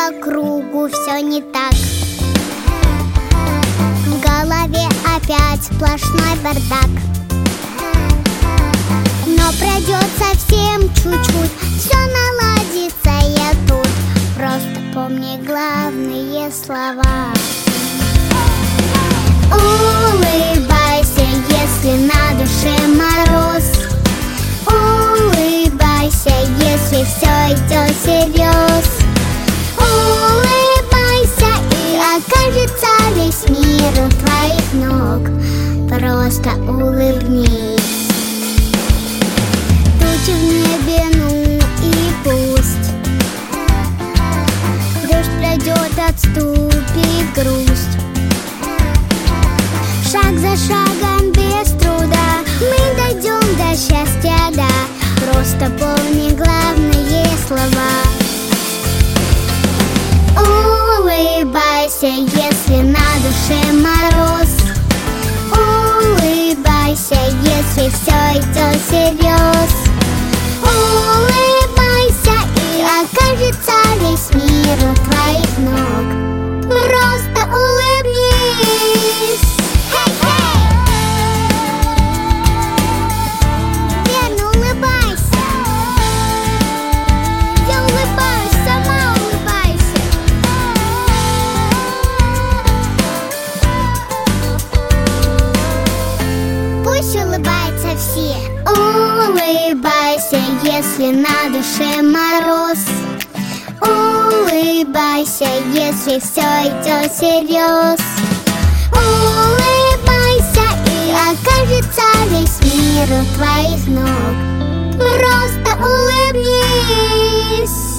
по кругу все не так. В голове опять сплошной бардак. Но пройдет совсем чуть-чуть, все наладится, я тут. Просто помни главные слова. Улыбайся, если на душе мороз. Улыбайся, если все идет всерьез. Улыбайся, и окажется весь мир у твоих ног. Просто улыбнись. Тучи в небе, ну и пусть. Дождь пройдет, отступит грусть. Шаг за шагом без труда мы дойдем до счастья, да. Просто помни главные слова. Улыбайся, если на душе мороз. Улыбайся, если все идет всерьез. Улыбайся, и окажется весь мир у твоих ног. Просто улыбнись. Хей-хей! Верно, улыбайся. Я улыбаюсь, сама улыбайся. Пусть улыбаются все. Улыбайся, если на душе мороз. Улыбайся, если все идет всерьез. Улыбайся, и окажется весь мир у твоих ног. Просто улыбнись.